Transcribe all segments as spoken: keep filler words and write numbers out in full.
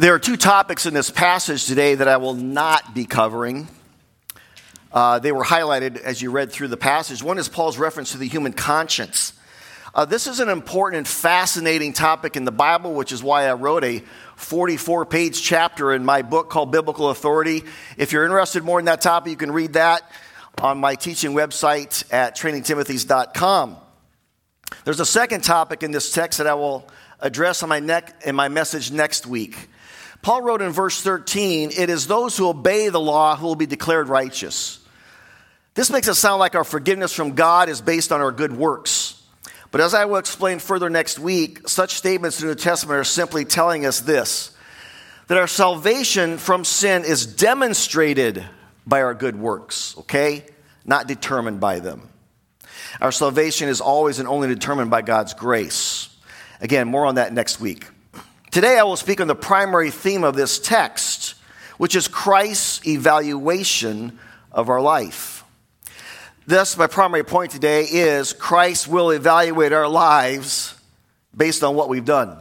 There are two topics in this passage today that I will not be covering. Uh, they were highlighted as you read through the passage. One is Paul's reference to the human conscience. Uh, this is an important and fascinating topic in the Bible, which is why I wrote a forty-four page chapter in my book called Biblical Authority. If you're interested more in that topic, you can read that on my teaching website at training timothys dot com. There's a second topic in this text that I will address on my neck in my message next week. Paul wrote in verse thirteen, "It is those who obey the law who will be declared righteous." This makes it sound like our forgiveness from God is based on our good works. But as I will explain further next week, such statements in the New Testament are simply telling us this, that our salvation from sin is demonstrated by our good works, okay? Not determined by them. Our salvation is always and only determined by God's grace. Again, more on that next week. Today I will speak on the primary theme of this text, which is Christ's evaluation of our life. Thus, my primary point today is Christ will evaluate our lives based on what we've done.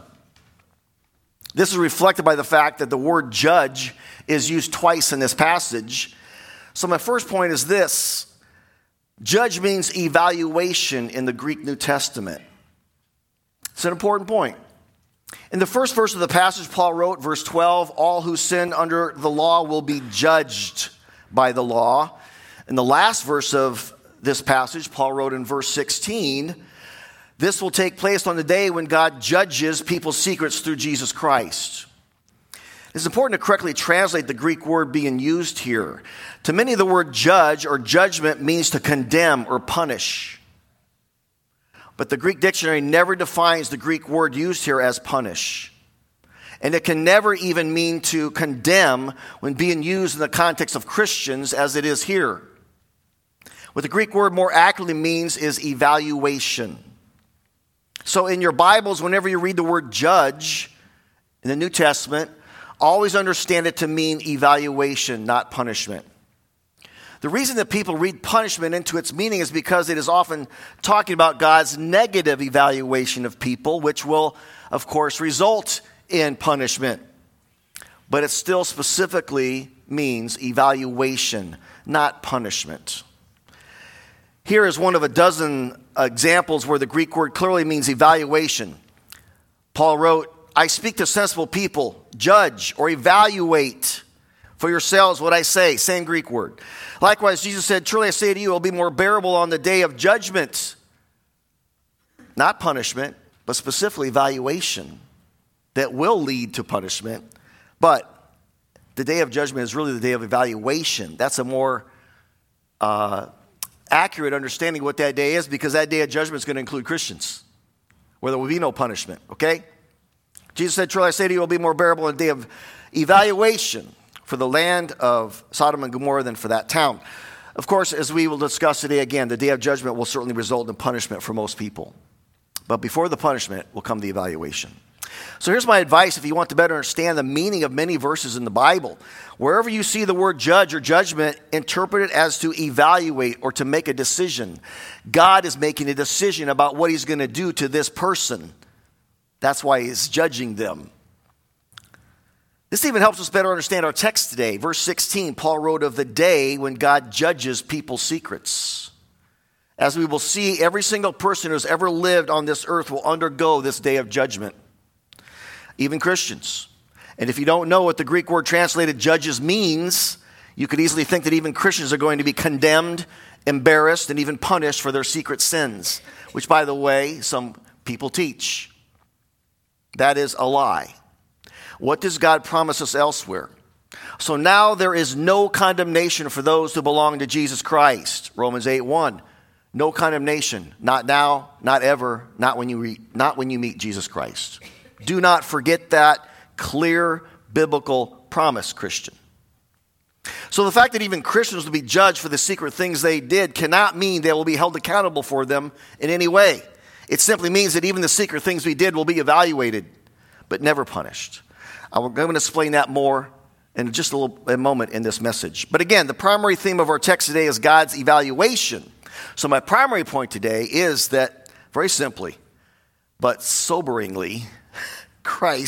This is reflected by the fact that the word judge is used twice in this passage. So my first point is this. Judge means evaluation in the Greek New Testament. It's an important point. In the first verse of the passage, Paul wrote, verse twelve, "All who sin under the law will be judged by the law." In the last verse of this passage, Paul wrote in verse sixteen, "This will take place on the day when God judges people's secrets through Jesus Christ." It's important to correctly translate the Greek word being used here. To many, the word judge or judgment means to condemn or punish. But the Greek dictionary never defines the Greek word used here as punish. And it can never even mean to condemn when being used in the context of Christians as it is here. What the Greek word more accurately means is evaluation. So in your Bibles, whenever you read the word judge in the New Testament, always understand it to mean evaluation, not punishment. The reason that people read punishment into its meaning is because it is often talking about God's negative evaluation of people, which will, of course, result in punishment. But it still specifically means evaluation, not punishment. Here is one of a dozen examples where the Greek word clearly means evaluation. Paul wrote, "I speak to sensible people, judge or evaluate for yourselves what I say." Same Greek word. Likewise, Jesus said, "Truly I say to you, it will be more bearable on the day of judgment." Not punishment, but specifically evaluation that will lead to punishment. But the day of judgment is really the day of evaluation. That's a more uh, accurate understanding of what that day is, because that day of judgment is going to include Christians, where there will be no punishment, okay? Jesus said, "Truly I say to you, it will be more bearable on the day of evaluation for the land of Sodom and Gomorrah than for that town." Of course, as we will discuss today again, the day of judgment will certainly result in punishment for most people. But before the punishment will come the evaluation. So here's my advice if you want to better understand the meaning of many verses in the Bible. Wherever you see the word judge or judgment, interpret it as to evaluate or to make a decision. God is making a decision about what he's going to do to this person. That's why he's judging them. This even helps us better understand our text today. Verse sixteen, Paul wrote of the day when God judges people's secrets. As we will see, every single person who's ever lived on this earth will undergo this day of judgment. Even Christians. And if you don't know what the Greek word translated judges means, you could easily think that even Christians are going to be condemned, embarrassed, and even punished for their secret sins, which, by the way, some people teach. That is a lie. What does God promise us elsewhere? "So now there is no condemnation for those who belong to Jesus Christ." Romans eight one. No condemnation. Not now, not ever, not when you re- not when you meet Jesus Christ. Do not forget that clear biblical promise, Christian. So the fact that even Christians will be judged for the secret things they did cannot mean they will be held accountable for them in any way. It simply means that even the secret things we did will be evaluated, but never punished. I'm going to explain that more in just a, little, a moment in this message. But again, the primary theme of our text today is God's evaluation. So my primary point today is that, very simply, but soberingly, Christ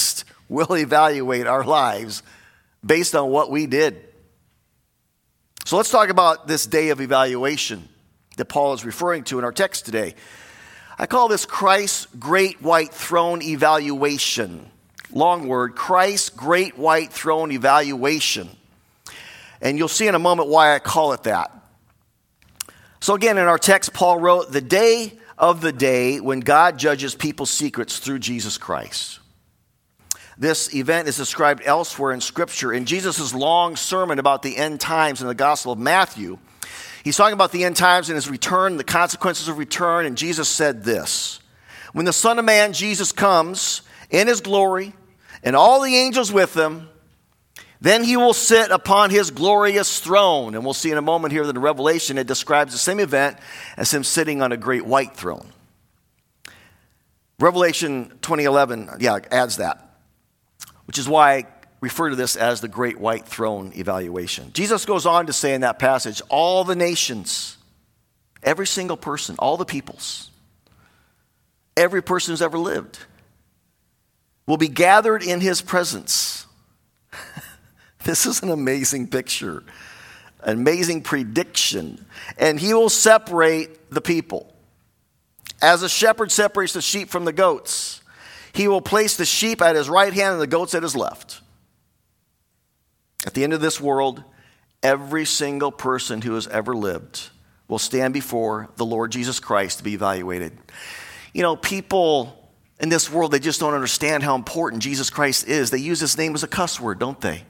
will evaluate our lives based on what we did. So let's talk about this day of evaluation that Paul is referring to in our text today. I call this Christ's Great White Throne Evaluation. Long word, Christ's Great White Throne Evaluation. And you'll see in a moment why I call it that. So again, in our text, Paul wrote, the day of the day when God judges people's secrets through Jesus Christ. This event is described elsewhere in Scripture. In Jesus' long sermon about the end times in the Gospel of Matthew, he's talking about the end times and his return, the consequences of return, and Jesus said this: when the Son of Man, Jesus, comes in his glory, and all the angels with him, then he will sit upon his glorious throne. And we'll see in a moment here that in Revelation it describes the same event as him sitting on a great white throne. Revelation twenty eleven, yeah, adds that, which is why I refer to this as the Great White Throne Evaluation. Jesus goes on to say in that passage, all the nations, every single person, all the peoples, every person who's ever lived, will be gathered in his presence. This is an amazing picture, an amazing prediction. And he will separate the people. As a shepherd separates the sheep from the goats, he will place the sheep at his right hand and the goats at his left. At the end of this world, every single person who has ever lived will stand before the Lord Jesus Christ to be evaluated. You know, people in this world, they just don't understand how important Jesus Christ is. They use his name as a cuss word, don't they?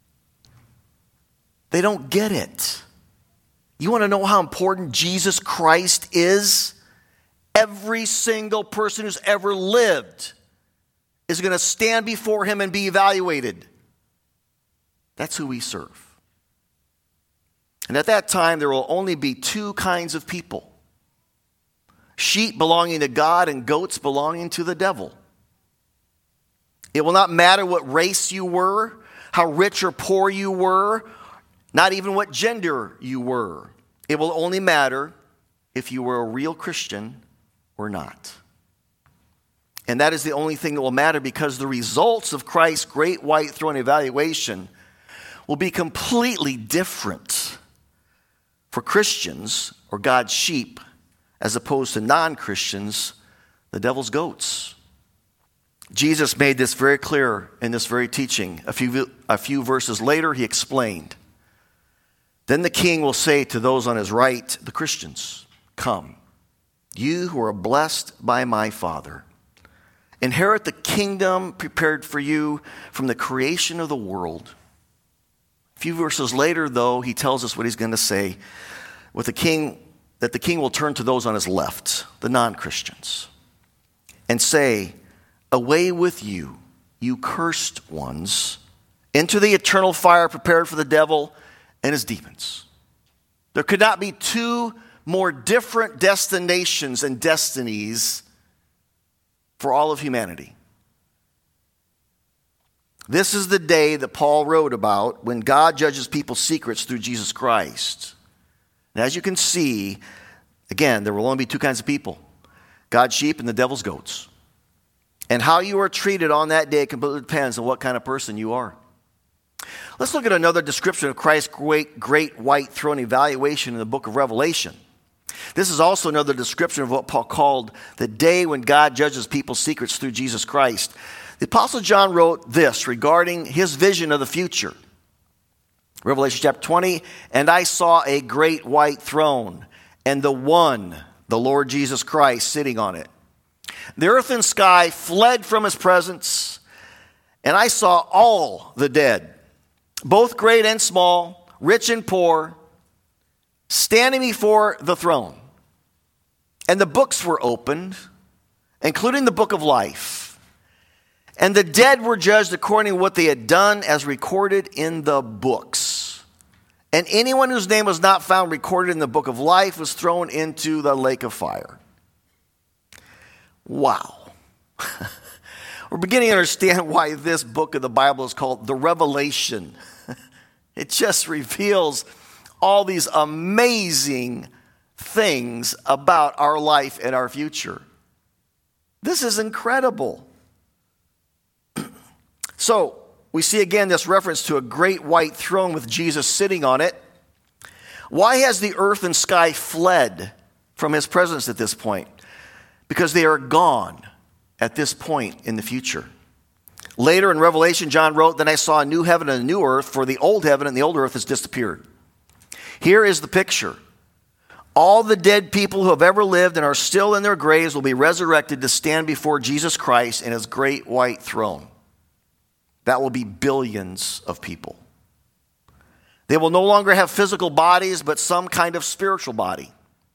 They don't get it. You want to know how important Jesus Christ is? Every single person who's ever lived is going to stand before him and be evaluated. That's who we serve. And at that time, there will only be two kinds of people: sheep belonging to God and goats belonging to the devil. It will not matter what race you were, how rich or poor you were, not even what gender you were. It will only matter if you were a real Christian or not. And that is the only thing that will matter, because the results of Christ's Great White Throne Evaluation will be completely different for Christians, or God's sheep, as opposed to non-Christians, the devil's goats. Jesus made this very clear in this very teaching. A few, a few verses later, he explained, then the king will say to those on his right, the Christians, come, you who are blessed by my Father, inherit the kingdom prepared for you from the creation of the world. A few verses later, though, he tells us what he's going to say, with the king, that the king will turn to those on his left, the non-Christians, and say, away with you, you cursed ones, into the eternal fire prepared for the devil and his demons. There could not be two more different destinations and destinies for all of humanity. This is the day that Paul wrote about when God judges people's secrets through Jesus Christ. And as you can see, again, there will only be two kinds of people: God's sheep and the devil's goats. And how you are treated on that day completely depends on what kind of person you are. Let's look at another description of Christ's great, great white throne evaluation in the book of Revelation. This is also another description of what Paul called the day when God judges people's secrets through Jesus Christ. The Apostle John wrote this regarding his vision of the future. Revelation chapter twenty, and I saw a great white throne, and the one, the Lord Jesus Christ, sitting on it. The earth and sky fled from his presence, and I saw all the dead, both great and small, rich and poor, standing before the throne. And the books were opened, including the book of life. And the dead were judged according to what they had done as recorded in the books. And anyone whose name was not found recorded in the book of life was thrown into the lake of fire. Wow. We're beginning to understand why this book of the Bible is called the Revelation. It just reveals all these amazing things about our life and our future. This is incredible. So, we see again this reference to a great white throne with Jesus sitting on it. Why has the earth and sky fled from his presence at this point? Because they are gone at this point in the future. Later in Revelation, John wrote, "Then I saw a new heaven and a new earth, for the old heaven and the old earth has disappeared." Here is the picture. All the dead people who have ever lived and are still in their graves will be resurrected to stand before Jesus Christ in his great white throne. That will be billions of people. They will no longer have physical bodies, but some kind of spiritual body.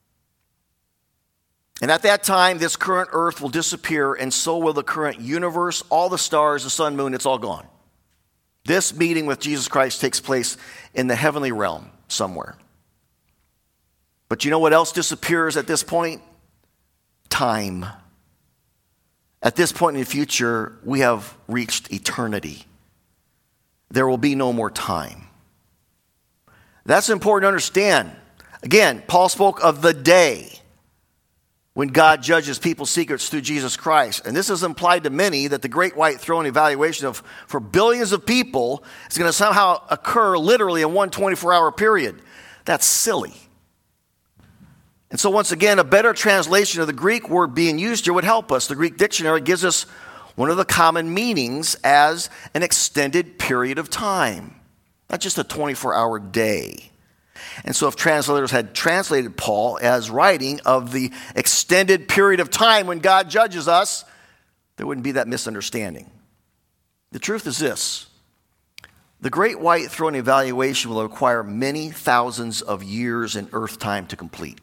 And at that time, this current earth will disappear, and so will the current universe, all the stars, the sun, moon, it's all gone. This meeting with Jesus Christ takes place in the heavenly realm somewhere. But you know what else disappears at this point? Time. At this point in the future, we have reached eternity. There will be no more time. That's important to understand. Again, Paul spoke of the day when God judges people's secrets through Jesus Christ. And this is implied to many that the great white throne evaluation of for billions of people is going to somehow occur literally in one twenty-four hour period. That's silly. And so once again, a better translation of the Greek word being used here would help us. The Greek dictionary gives us one of the common meanings as an extended period of time, not just a twenty-four hour day. And so if translators had translated Paul as writing of the extended period of time when God judges us, there wouldn't be that misunderstanding. The truth is this: the great white throne evaluation will require many thousands of years in earth time to complete.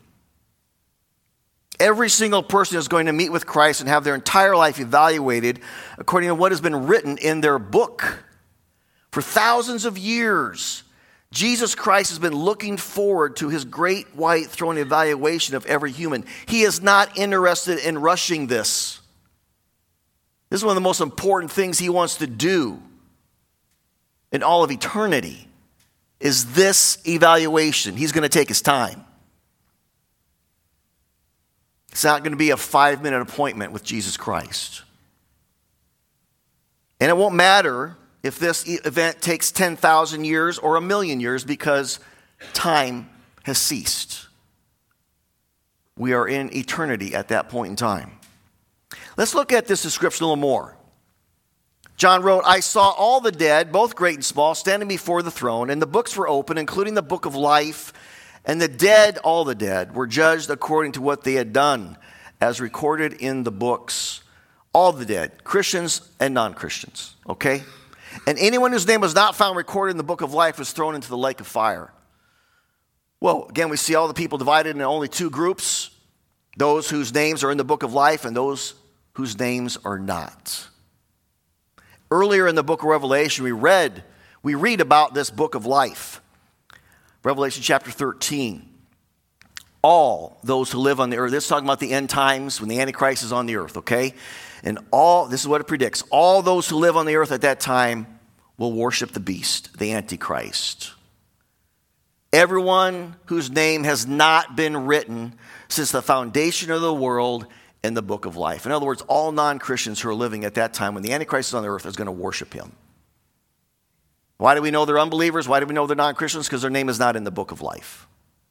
Every single person is going to meet with Christ and have their entire life evaluated according to what has been written in their book. For thousands of years, Jesus Christ has been looking forward to his great white throne evaluation of every human. He is not interested in rushing this. This is one of the most important things he wants to do in all of eternity, is this evaluation. He's going to take his time. It's not going to be a five-minute appointment with Jesus Christ. And it won't matter if this event takes ten thousand years or a million years, because time has ceased. We are in eternity at that point in time. Let's look at this description a little more. John wrote, "I saw all the dead, both great and small, standing before the throne, and the books were open, including the book of life. And the dead, all the dead, were judged according to what they had done, as recorded in the books." All the dead, Christians and non-Christians, okay? "And anyone whose name was not found recorded in the book of life was thrown into the lake of fire." Well, again, we see all the people divided into only two groups: those whose names are in the book of life and those whose names are not. Earlier in the book of Revelation, we read, we read about this book of life. Revelation chapter thirteen. All those who live on the earth. This is talking about the end times when the Antichrist is on the earth, okay? And all, this is what it predicts. All those who live on the earth at that time will worship the beast, the Antichrist. Everyone whose name has not been written since the foundation of the world in the book of life. In other words, all non-Christians who are living at that time when the Antichrist is on the earth is going to worship him. Why do we know they're unbelievers? Why do we know they're non-Christians? Because their name is not in the book of life.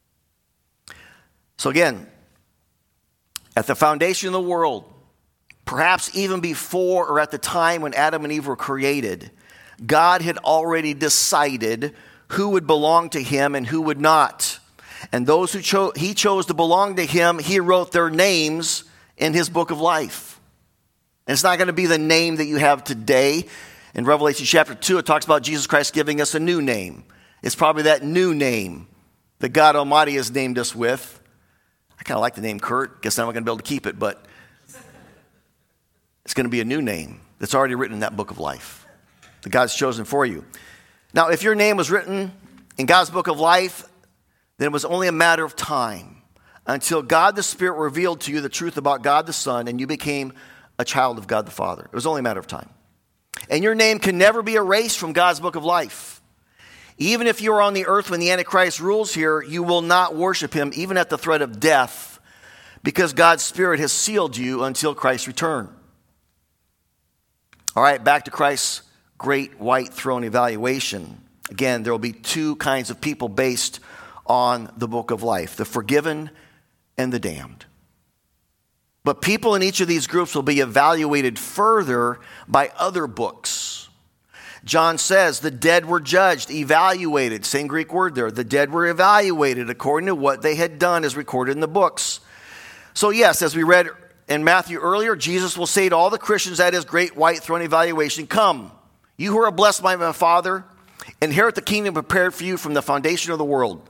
So again, at the foundation of the world, perhaps even before or at the time when Adam and Eve were created, God had already decided who would belong to him and who would not. And those who cho- he chose to belong to him, he wrote their names in his book of life. And it's not going to be the name that you have today. In Revelation chapter two, it talks about Jesus Christ giving us a new name. It's probably that new name that God Almighty has named us with. I kind of like the name Kurt. Guess I'm not going to be able to keep it, but it's going to be a new name that's already written in that book of life that God's chosen for you. Now, if your name was written in God's book of life, then it was only a matter of time until God the Spirit revealed to you the truth about God the Son, and you became a child of God the Father. It was only a matter of time. And your name can never be erased from God's book of life. Even if you are on the earth when the Antichrist rules here, you will not worship him, even at the threat of death, because God's Spirit has sealed you until Christ's return. All right, back to Christ's great white throne evaluation, again, there will be two kinds of people based on the book of life, the forgiven and the damned. But people in each of these groups will be evaluated further by other books. John says the dead were judged, evaluated, same Greek word there. The dead were evaluated according to what they had done as recorded in the books. So yes, as we read in Matthew earlier, Jesus will say to all the Christians at his great white throne evaluation, "Come, you who are blessed by my Father, inherit the kingdom prepared for you from the foundation of the world."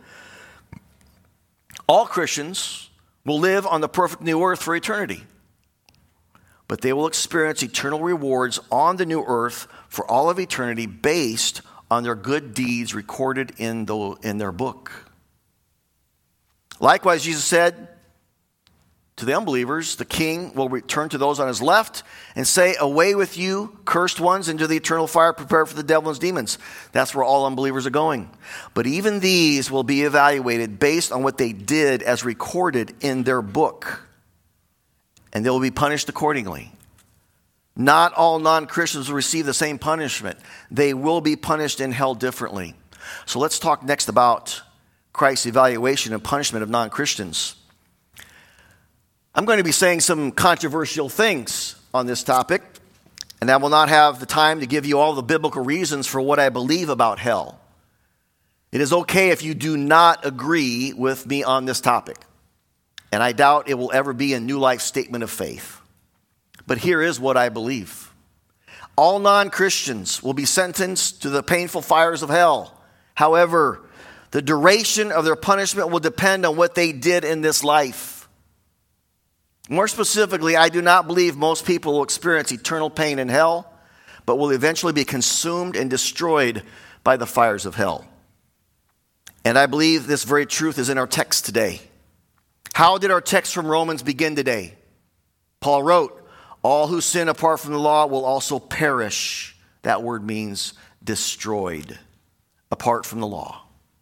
All Christians will live on the perfect new earth for eternity, but they will experience eternal rewards on the new earth for all of eternity based on their good deeds recorded in, the, in their book. Likewise, Jesus said to the unbelievers, the king will return to those on his left and say, "Away with you, cursed ones, into the eternal fire prepared for the devil and his demons." That's where all unbelievers are going. But even these will be evaluated based on what they did as recorded in their book, and they will be punished accordingly. Not all non-Christians will receive the same punishment. They will be punished in hell differently. So let's talk next about Christ's evaluation and punishment of non-Christians. I'm going to be saying some controversial things on this topic, and I will not have the time to give you all the biblical reasons for what I believe about hell. It is okay if you do not agree with me on this topic, and I doubt it will ever be a New Life statement of faith. But here is what I believe. All non-Christians will be sentenced to the painful fires of hell. However, the duration of their punishment will depend on what they did in this life. More specifically, I do not believe most people will experience eternal pain in hell, but will eventually be consumed and destroyed by the fires of hell. And I believe this very truth is in our text today. How did our text from Romans begin today? Paul wrote, "All who sin apart from the law will also perish." That word means destroyed, apart from the law.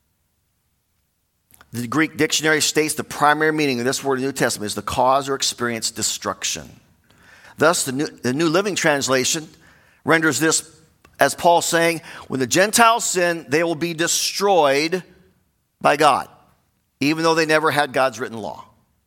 The Greek dictionary states the primary meaning of this word in the New Testament is to cause or experience destruction. Thus, the New, the New Living Translation renders this as Paul saying, when the Gentiles sin, they will be destroyed by God, even though they never had God's written law.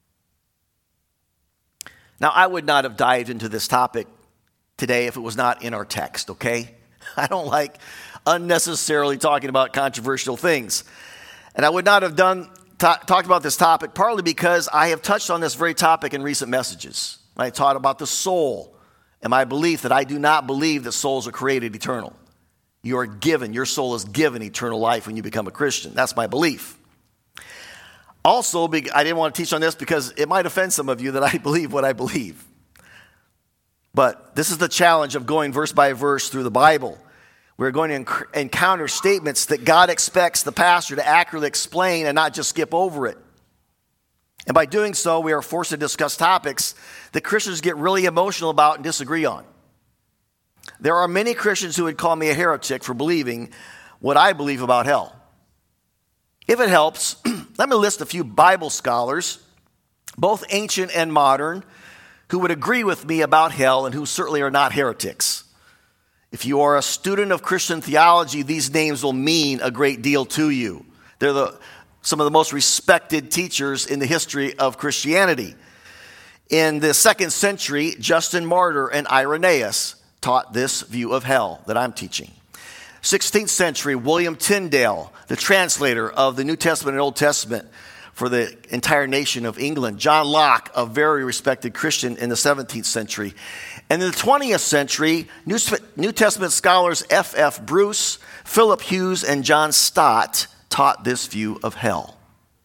Now, I would not have dived into this topic today if it was not in our text, okay? I don't like unnecessarily talking about controversial things. And I would not have done ta- talked about this topic partly because I have touched on this very topic in recent messages. I taught about the soul and my belief that I do not believe that souls are created eternal. You are given, your soul is given eternal life when you become a Christian. That's my belief. Also, I didn't want to teach on this because it might offend some of you that I believe what I believe. But this is the challenge of going verse by verse through the Bible. We're going to enc- encounter statements that God expects the pastor to accurately explain and not just skip over it. And by doing so, we are forced to discuss topics that Christians get really emotional about and disagree on. There are many Christians who would call me a heretic for believing what I believe about hell. If it helps, let me list a few Bible scholars, both ancient and modern, who would agree with me about hell and who certainly are not heretics. If you are a student of Christian theology, these names will mean a great deal to you. They're the, some of the most respected teachers in the history of Christianity. In the second century, Justin Martyr and Irenaeus taught this view of hell that I'm teaching. sixteenth century, William Tyndale, the translator of the New Testament and Old Testament for the entire nation of England. John Locke, a very respected Christian in the seventeenth century. And in the twentieth century, New, New Testament scholars F F Bruce, Philip Hughes, and John Stott taught this view of hell.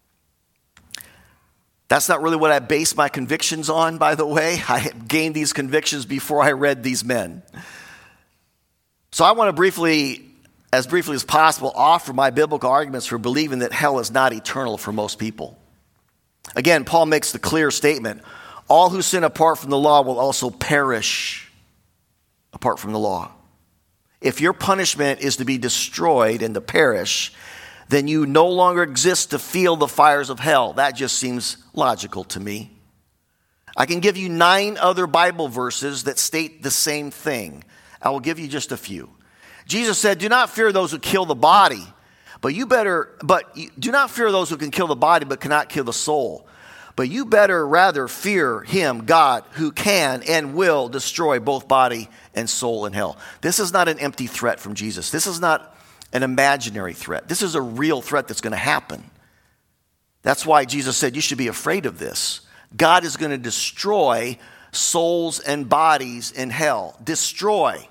That's not really what I base my convictions on, by the way. I gained these convictions before I read these men. So I want to briefly, as briefly as possible, offer my biblical arguments for believing that hell is not eternal for most people. Again, Paul makes the clear statement, all who sin apart from the law will also perish apart from the law. If your punishment is to be destroyed and to perish, then you no longer exist to feel the fires of hell. That just seems logical to me. I can give you nine other Bible verses that state the same thing. I will give you just a few. Jesus said, do not fear those who kill the body, but you better, but you, do not fear those who can kill the body but cannot kill the soul. But you better rather fear him, God, who can and will destroy both body and soul in hell. This is not an empty threat from Jesus. This is not an imaginary threat. This is a real threat that's going to happen. That's why Jesus said you should be afraid of this. God is going to destroy souls and bodies in hell. Destroy.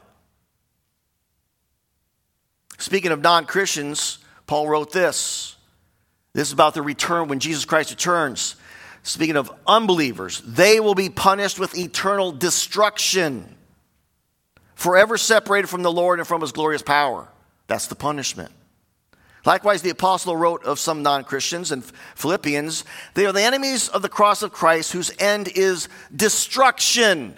Speaking of non-Christians, Paul wrote this. This is about the return when Jesus Christ returns. Speaking of unbelievers, they will be punished with eternal destruction, forever separated from the Lord and from his glorious power. That's the punishment. Likewise, the apostle wrote of some non-Christians in Philippians, they are the enemies of the cross of Christ, whose end is destruction.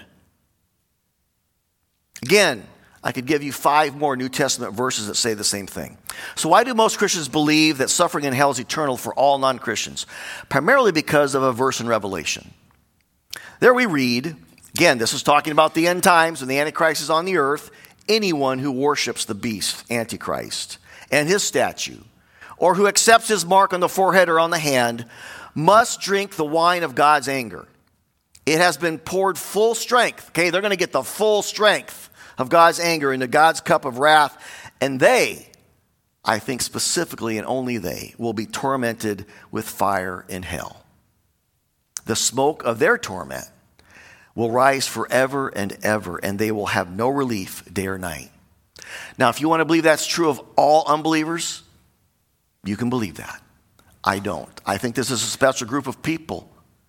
Again, I could give you five more New Testament verses that say the same thing. So why do most Christians believe that suffering in hell is eternal for all non-Christians? Primarily because of a verse in Revelation. There we read, again, this is talking about the end times when the Antichrist is on the earth. Anyone who worships the beast, Antichrist, and his statue, or who accepts his mark on the forehead or on the hand, must drink the wine of God's anger. It has been poured full strength. Okay, they're going to get the full strength of God's anger into God's cup of wrath. And they, I think specifically and only they, will be tormented with fire in hell. The smoke of their torment will rise forever and ever, and they will have no relief day or night. Now, if you want to believe that's true of all unbelievers, you can believe that. I don't. I think this is a special group of people.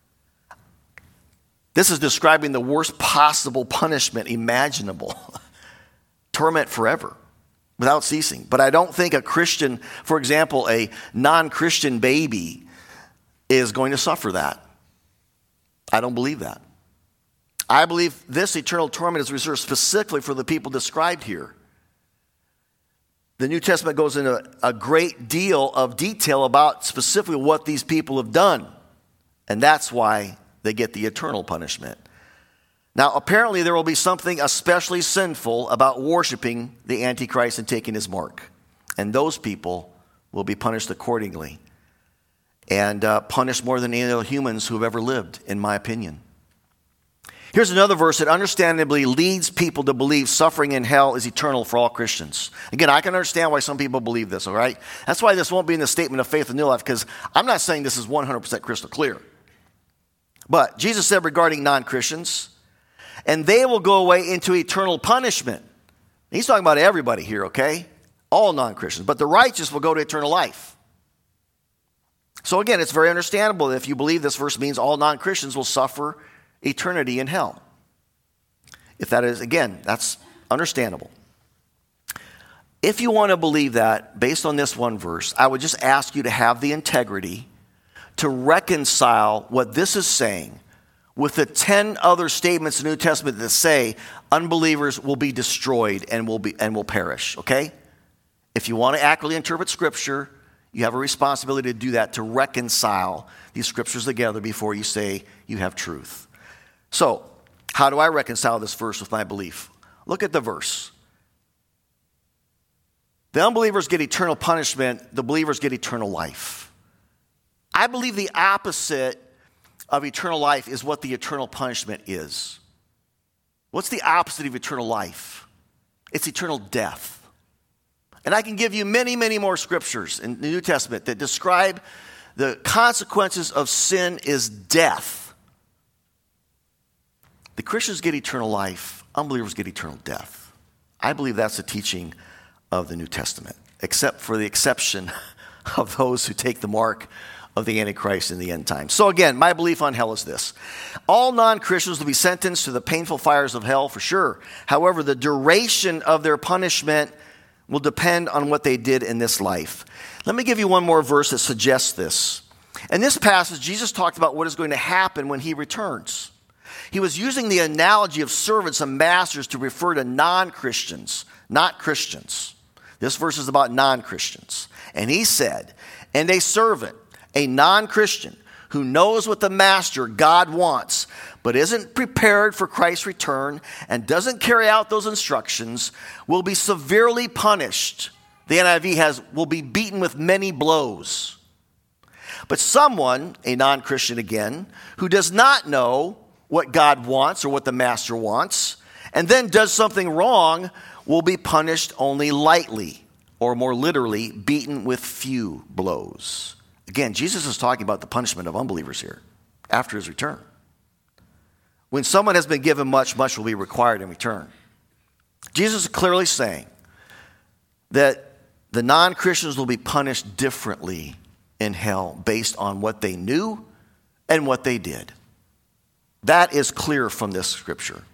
This is describing the worst possible punishment imaginable. Torment forever, without ceasing. But I don't think a Christian, for example, a non-Christian baby is going to suffer that. I don't believe that. I believe this eternal torment is reserved specifically for the people described here. The New Testament goes into a great deal of detail about specifically what these people have done. And that's why they get the eternal punishment. Now, apparently there will be something especially sinful about worshiping the Antichrist and taking his mark. And those people will be punished accordingly. And uh, punished more than any other humans who have ever lived, in my opinion. Here's another verse that understandably leads people to believe suffering in hell is eternal for all Christians. Again, I can understand why some people believe this, all right? That's why this won't be in the statement of faith in New Life, because I'm not saying this is one hundred percent crystal clear. But Jesus said regarding non-Christians, and they will go away into eternal punishment. He's talking about everybody here, okay? All non-Christians. But the righteous will go to eternal life. So again, it's very understandable that if you believe this verse means all non-Christians will suffer eternity in hell. If that is, again, that's understandable. If you want to believe that, based on this one verse, I would just ask you to have the integrity to reconcile what this is saying with the ten other statements in the New Testament that say unbelievers will be destroyed and will be and will perish, okay? If you want to accurately interpret Scripture, you have a responsibility to do that, to reconcile these Scriptures together before you say you have truth. So, how do I reconcile this verse with my belief? Look at the verse. The unbelievers get eternal punishment, the believers get eternal life. I believe the opposite of eternal life is what the eternal punishment is. What's the opposite of eternal life? It's eternal death. And I can give you many, many more scriptures in the New Testament that describe the consequences of sin is death. The Christians get eternal life, unbelievers get eternal death. I believe that's the teaching of the New Testament, except for the exception of those who take the mark of the Antichrist in the end times. So again, my belief on hell is this. All non-Christians will be sentenced to the painful fires of hell for sure. However, the duration of their punishment will depend on what they did in this life. Let me give you one more verse that suggests this. In this passage, Jesus talked about what is going to happen when he returns. He was using the analogy of servants and masters to refer to non-Christians, not Christians. This verse is about non-Christians. And he said, and a servant, a non-Christian, who knows what the master, God, wants, but isn't prepared for Christ's return and doesn't carry out those instructions will be severely punished. The N I V has, will be beaten with many blows. But someone, a non-Christian again, who does not know what God wants or what the master wants, and then does something wrong, will be punished only lightly, or more literally, beaten with few blows. Again, Jesus is talking about the punishment of unbelievers here after his return. When someone has been given much, much will be required in return. Jesus is clearly saying that the non-Christians will be punished differently in hell based on what they knew and what they did. That is clear from this scripture.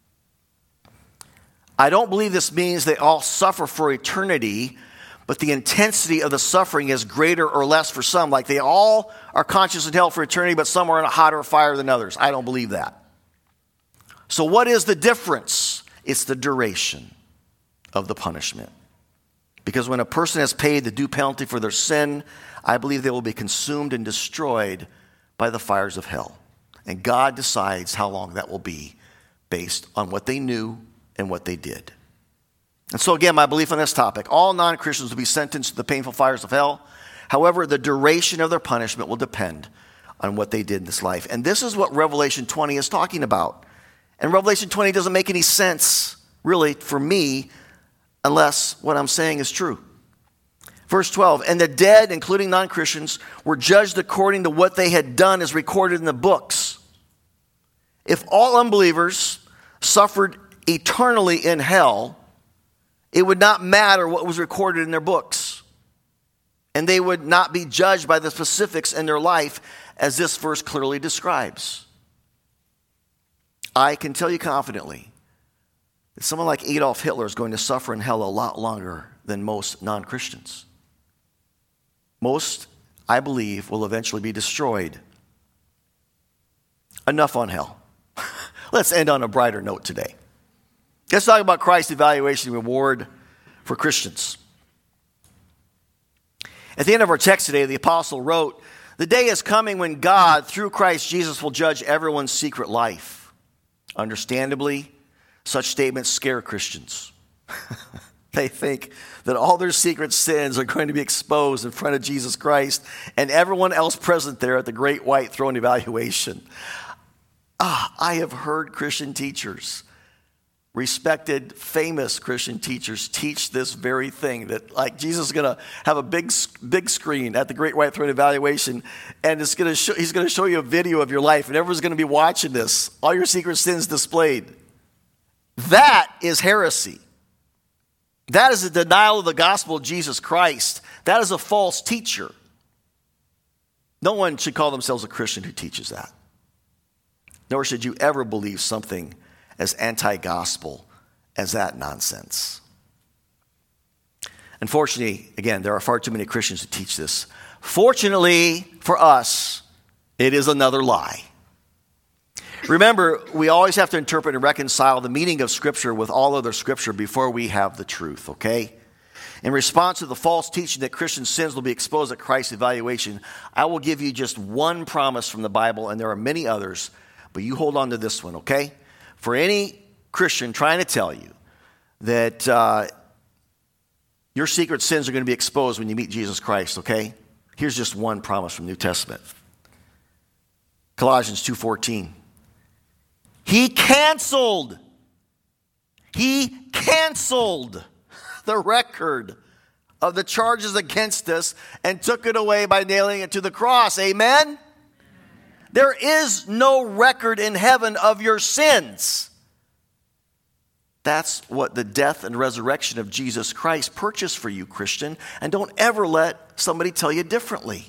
I don't believe this means they all suffer for eternity, but the intensity of the suffering is greater or less for some. Like they all are conscious in hell for eternity, but some are in a hotter fire than others. I don't believe that. So what is the difference? It's the duration of the punishment. Because when a person has paid the due penalty for their sin, I believe they will be consumed and destroyed by the fires of hell. And God decides how long that will be based on what they knew and what they did. And so again, my belief on this topic, all non-Christians will be sentenced to the painful fires of hell. However, the duration of their punishment will depend on what they did in this life. And this is what Revelation twenty is talking about. And Revelation twenty doesn't make any sense, really, for me, unless what I'm saying is true. Verse twelve, and the dead, including non-Christians, were judged according to what they had done as recorded in the books. If all unbelievers suffered eternally in hell, it would not matter what was recorded in their books. And they would not be judged by the specifics in their life as this verse clearly describes. I can tell you confidently that someone like Adolf Hitler is going to suffer in hell a lot longer than most non-Christians. Most, I believe, will eventually be destroyed. Enough on hell. Let's end on a brighter note today. Let's talk about Christ's evaluation reward for Christians. At the end of our text today, the apostle wrote, "The day is coming when God, through Christ Jesus, will judge everyone's secret life." Understandably, such statements scare Christians. They think that all their secret sins are going to be exposed in front of Jesus Christ and everyone else present there at the great white throne evaluation. Ah, I have heard Christian teachers, respected, famous Christian teachers, teach this very thing, that like Jesus is going to have a big, big screen at the great white throne evaluation, and it's going to show, he's going to show you a video of your life, and everyone's going to be watching this, all your secret sins displayed. That is heresy. That is a denial of the gospel of Jesus Christ. That is a false teacher. No one should call themselves a Christian who teaches that. Nor should you ever believe something as anti-gospel as that nonsense. Unfortunately, again, there are far too many Christians who teach this. Fortunately for us, it is another lie. Remember, we always have to interpret and reconcile the meaning of Scripture with all other Scripture before we have the truth, okay? In response to the false teaching that Christian sins will be exposed at Christ's evaluation, I will give you just one promise from the Bible, and there are many others, but you hold on to this one, okay? For any Christian trying to tell you that uh, your secret sins are going to be exposed when you meet Jesus Christ, okay? Here's just one promise from the New Testament. Colossians two fourteen. He canceled, he canceled the record of the charges against us and took it away by nailing it to the cross. Amen? There is no record in heaven of your sins. That's what the death and resurrection of Jesus Christ purchased for you, Christian. And don't ever let somebody tell you differently.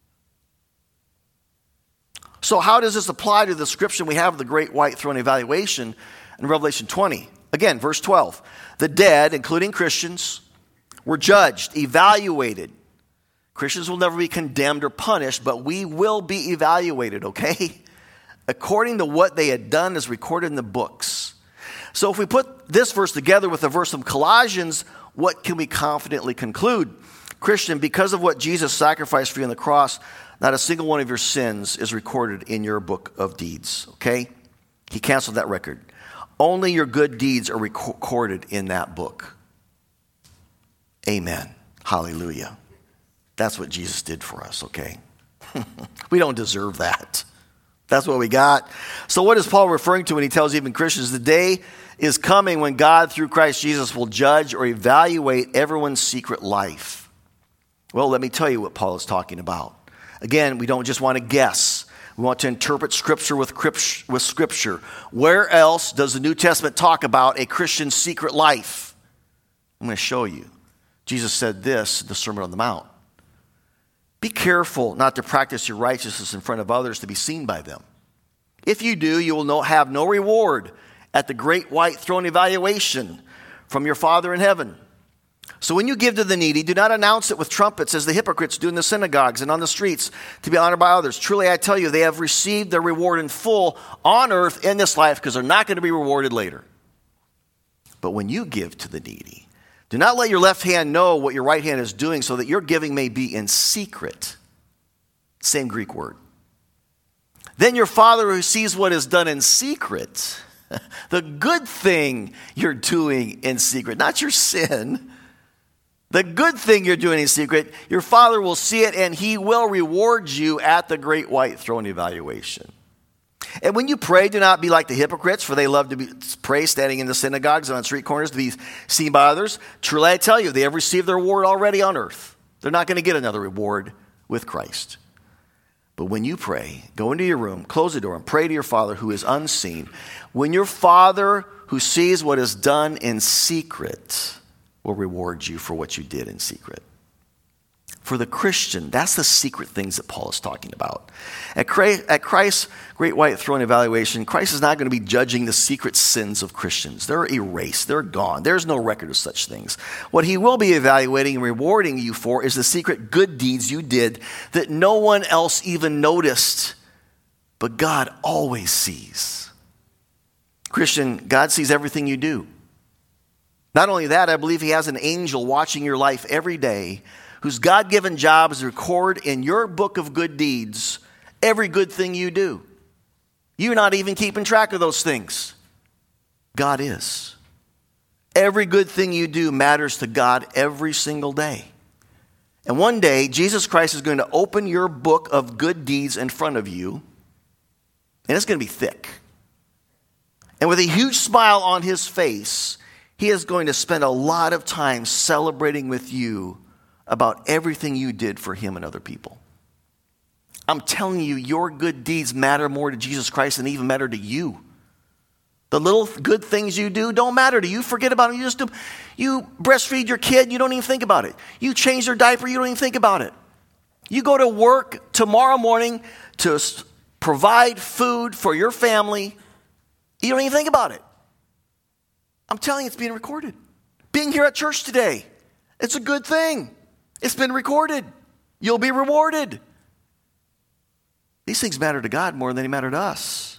So how does this apply to the description we have of the great white throne evaluation in Revelation twenty? Again, verse twelve. The dead, including Christians, were judged, evaluated. Christians will never be condemned or punished, but we will be evaluated, okay? According to what they had done as recorded in the books. So if we put this verse together with the verse from Colossians, what can we confidently conclude? Christian, because of what Jesus sacrificed for you on the cross, not a single one of your sins is recorded in your book of deeds, okay? He canceled that record. Only your good deeds are recorded in that book. Amen. Hallelujah. That's what Jesus did for us, okay? We don't deserve that. That's what we got. So what is Paul referring to when he tells even Christians, the day is coming when God, through Christ Jesus, will judge or evaluate everyone's secret life? Well, let me tell you what Paul is talking about. Again, we don't just want to guess. We want to interpret Scripture with with Scripture. Where else does the New Testament talk about a Christian's secret life? I'm going to show you. Jesus said this in the Sermon on the Mount. Be careful not to practice your righteousness in front of others to be seen by them. If you do, you will have no reward at the great white throne evaluation from your Father in heaven. So when you give to the needy, do not announce it with trumpets as the hypocrites do in the synagogues and on the streets to be honored by others. Truly, I tell you, they have received their reward in full on earth in this life because they're not going to be rewarded later. But when you give to the needy, do not let your left hand know what your right hand is doing so that your giving may be in secret. Same Greek word. Then your Father who sees what is done in secret, the good thing you're doing in secret, not your sin, the good thing you're doing in secret, your Father will see it and he will reward you at the great white throne evaluation. And when you pray, do not be like the hypocrites, for they love to be, pray standing in the synagogues and on street corners to be seen by others. Truly, I tell you, they have received their reward already on earth. They're not going to get another reward with Christ. But when you pray, go into your room, close the door, and pray to your Father who is unseen. When your Father who sees what is done in secret will reward you for what you did in secret. For the Christian, that's the secret things that Paul is talking about. At Christ's great white throne evaluation, Christ is not going to be judging the secret sins of Christians. They're erased. They're gone. There's no record of such things. What he will be evaluating and rewarding you for is the secret good deeds you did that no one else even noticed, but God always sees. Christian, God sees everything you do. Not only that, I believe he has an angel watching your life every day whose God-given job is to record in your book of good deeds every good thing you do. You're not even keeping track of those things. God is. Every good thing you do matters to God every single day. And one day, Jesus Christ is going to open your book of good deeds in front of you, and it's going to be thick. And with a huge smile on his face, he is going to spend a lot of time celebrating with you about everything you did for him and other people. I'm telling you, your good deeds matter more to Jesus Christ than even matter to you. The little good things you do don't matter to you. Forget about them. You just do. You breastfeed your kid, you don't even think about it. You change their diaper, you don't even think about it. You go to work tomorrow morning to provide food for your family, you don't even think about it. I'm telling you, it's being recorded. Being here at church today, it's a good thing. It's been recorded. You'll be rewarded. These things matter to God more than they matter to us.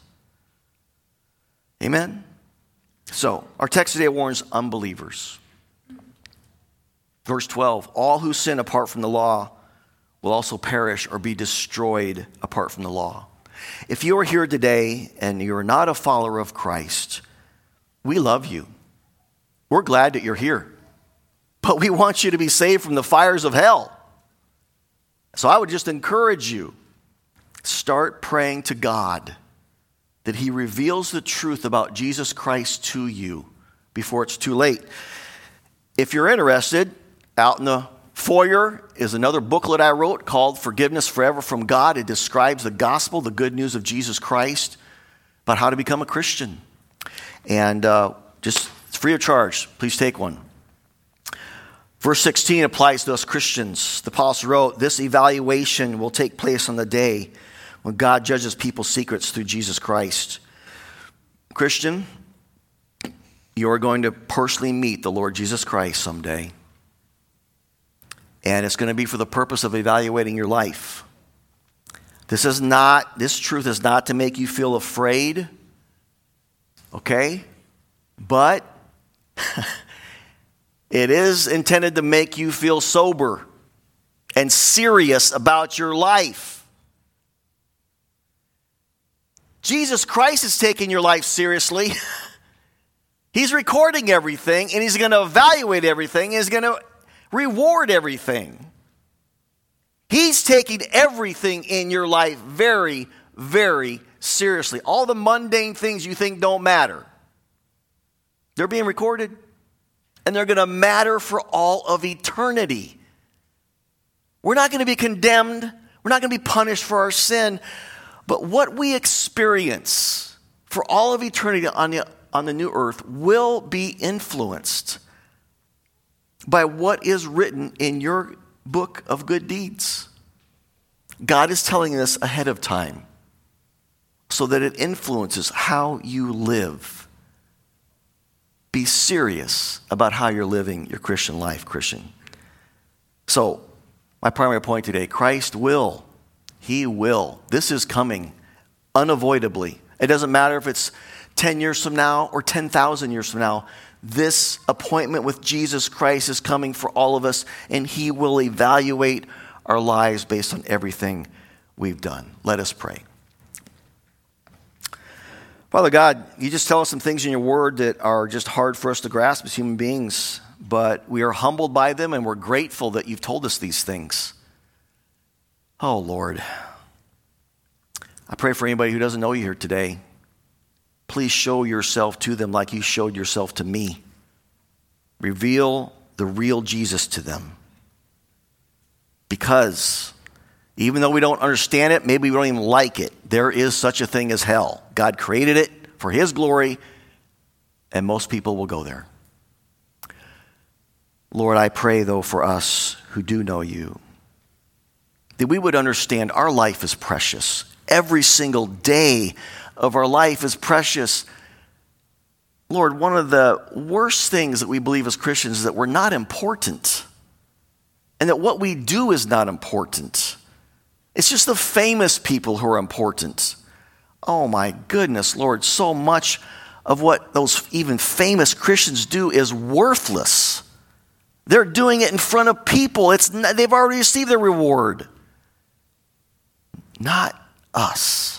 Amen? So, our text today warns unbelievers. Verse twelve, all who sin apart from the law will also perish or be destroyed apart from the law. If you are here today and you're not a follower of Christ, we love you. We're glad that you're here. But we want you to be saved from the fires of hell. So I would just encourage you, start praying to God that he reveals the truth about Jesus Christ to you before it's too late. If you're interested, out in the foyer is another booklet I wrote called Forgiveness Forever from God. It describes the gospel, the good news of Jesus Christ, about how to become a Christian. And uh, just it's free of charge. Please take one. Verse sixteen applies to us Christians. The apostle wrote, this evaluation will take place on the day when God judges people's secrets through Jesus Christ. Christian, you're going to personally meet the Lord Jesus Christ someday. And it's going to be for the purpose of evaluating your life. This is not, this truth is not to make you feel afraid. Okay? But it is intended to make you feel sober and serious about your life. Jesus Christ is taking your life seriously. He's recording everything, and he's going to evaluate everything, and he's going to reward everything. He's taking everything in your life very, very seriously. All the mundane things you think don't matter, they're being recorded, and they're going to matter for all of eternity. We're not going to be condemned. We're not going to be punished for our sin. But what we experience for all of eternity on the, on the new earth will be influenced by what is written in your book of good deeds. God is telling us ahead of time so that it influences how you live. Be serious about how you're living your Christian life, Christian. So, my primary point today, Christ will. He will. This is coming unavoidably. It doesn't matter if it's ten years from now or ten thousand years from now. This appointment with Jesus Christ is coming for all of us, and he will evaluate our lives based on everything we've done. Let us pray. Father God, you just tell us some things in your word that are just hard for us to grasp as human beings, but we are humbled by them, and we're grateful that you've told us these things. Oh, Lord, I pray for anybody who doesn't know you here today. Please show yourself to them like you showed yourself to me. Reveal the real Jesus to them. Because even though we don't understand it, maybe we don't even like it, there is such a thing as hell. God created it for his glory, and most people will go there. Lord, I pray, though, for us who do know you, that we would understand our life is precious. Every single day of our life is precious. Lord, one of the worst things that we believe as Christians is that we're not important, and that what we do is not important. It's just the famous people who are important. Oh my goodness, Lord, so much of what those even famous Christians do is worthless. They're doing it in front of people. It's not, they've already received their reward. Not us.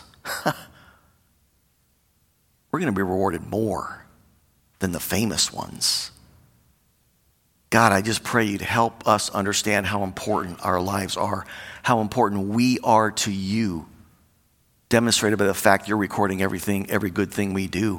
We're going to be rewarded more than the famous ones. God, I just pray you'd help us understand how important our lives are, how important we are to you, demonstrated by the fact you're recording everything, every good thing we do.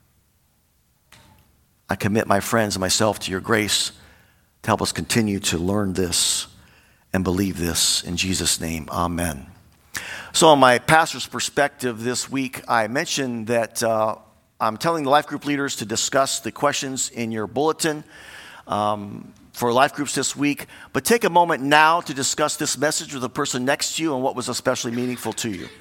I commit my friends and myself to your grace to help us continue to learn this and believe this. In Jesus' name, amen. So on my pastor's perspective this week, I mentioned that uh, I'm telling the life group leaders to discuss the questions in your bulletin um, for life groups this week. But take a moment now to discuss this message with the person next to you and what was especially meaningful to you.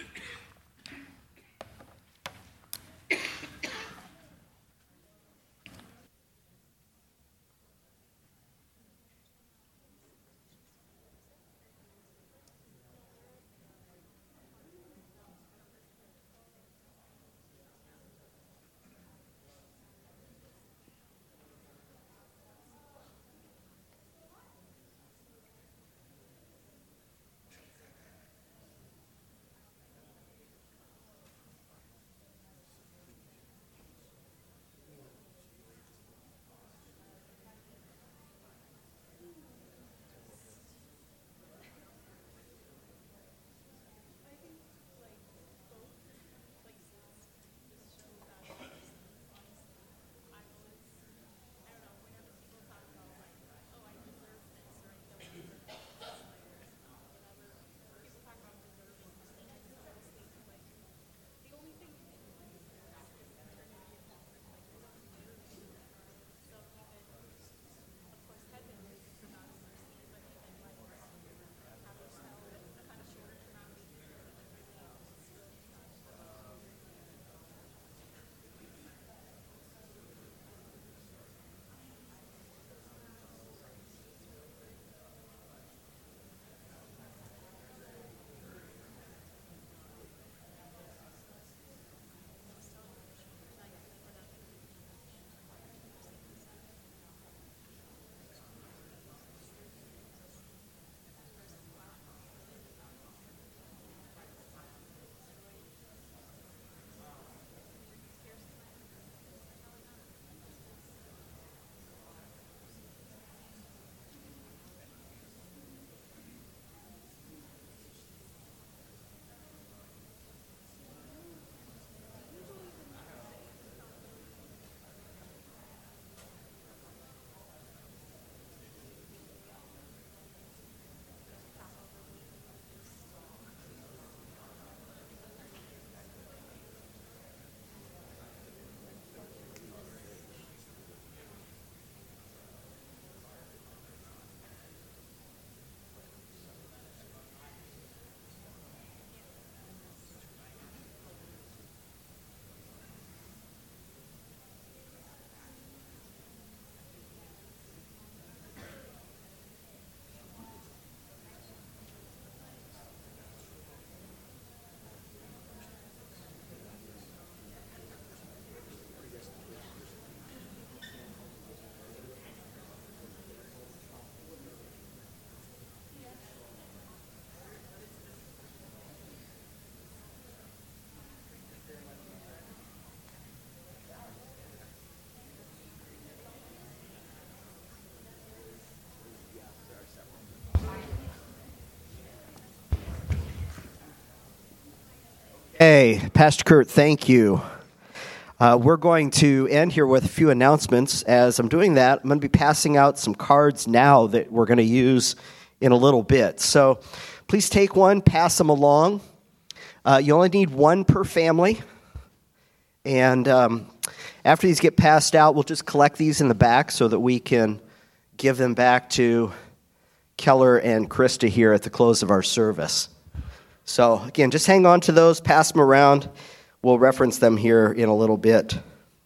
Hey, Pastor Kurt, thank you. Uh, we're going to end here with a few announcements. As I'm doing that, I'm going to be passing out some cards now that we're going to use in a little bit. So please take one, pass them along. Uh, you only need one per family. And um, after these get passed out, we'll just collect these in the back so that we can give them back to Keller and Krista here at the close of our service. So again, just hang on to those, pass them around. We'll reference them here in a little bit.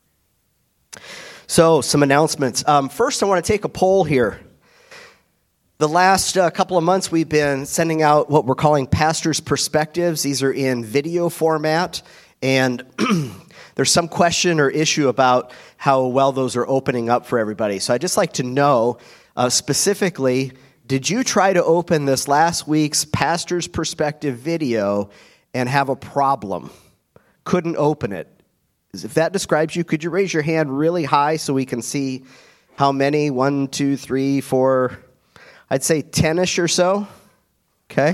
So some announcements. Um, first, I want to take a poll here. The last uh, couple of months, we've been sending out what we're calling Pastor's Perspectives. These are in video format, and there's some question or issue about how well those are opening up for everybody. So I'd just like to know uh, specifically, did you try to open this last week's Pastor's Perspective video and have a problem? Couldn't open it? If that describes you, could you raise your hand really high so we can see how many? One, two, three, four, I'd say ten-ish or so. Okay.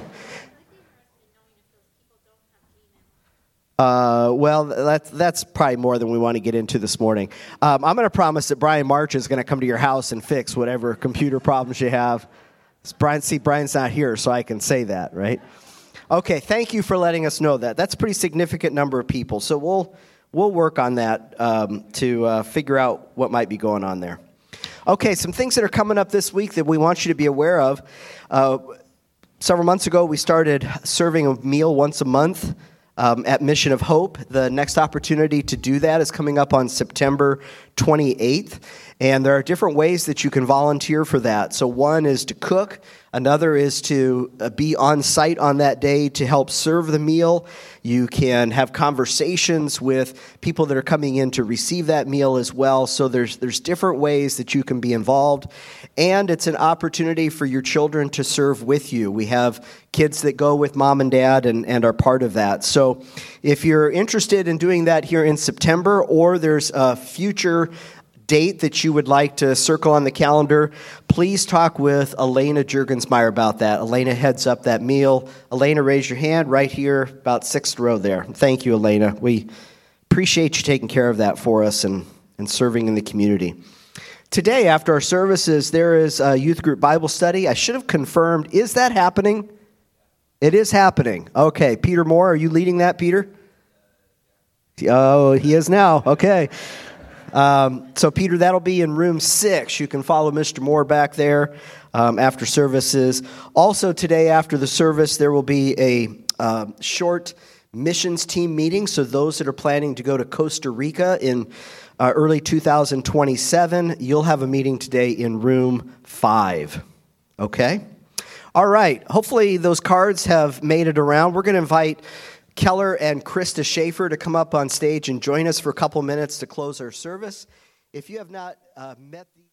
Uh, well, that's, that's probably more than we want to get into this morning. Um, I'm going to promise that Brian March is going to come to your house and fix whatever computer problems you have. Brian, see, Brian's not here, so I can say that, right? Okay, thank you for letting us know that. That's a pretty significant number of people, so we'll we'll work on that um, to uh, figure out what might be going on there. Okay, some things that are coming up this week that we want you to be aware of. Uh, several months ago, we started serving a meal once a month um, at Mission of Hope. The next opportunity to do that is coming up on September twenty-eighth, and there are different ways that you can volunteer for that. So one is to cook. Another is to be on site on that day to help serve the meal. You can have conversations with people that are coming in to receive that meal as well. So there's there's different ways that you can be involved. And it's an opportunity for your children to serve with you. We have kids that go with mom and dad and, and are part of that. So if you're interested in doing that here in September, or there's a future date that you would like to circle on the calendar, please talk with Elena Juergensmeyer about that. Elena heads up that meal. Elena, raise your hand right here, about sixth row there. Thank you, Elena. We appreciate you taking care of that for us and, and serving in the community. Today, after our services, there is a youth group Bible study. I should have confirmed, is that happening? It is happening. Okay, Peter Moore, are you leading that, Peter? Oh, he is now. Okay. Um, so, Peter, that'll be in room six. You can follow Mister Moore back there um, after services. Also, today after the service, there will be a uh, short missions team meeting. So those that are planning to go to Costa Rica in uh, early two thousand twenty-seven, you'll have a meeting today in room five. Okay? All right. Hopefully those cards have made it around. We're going to invite Keller and Krista Schaefer to come up on stage and join us for a couple minutes to close our service. If you have not uh, met the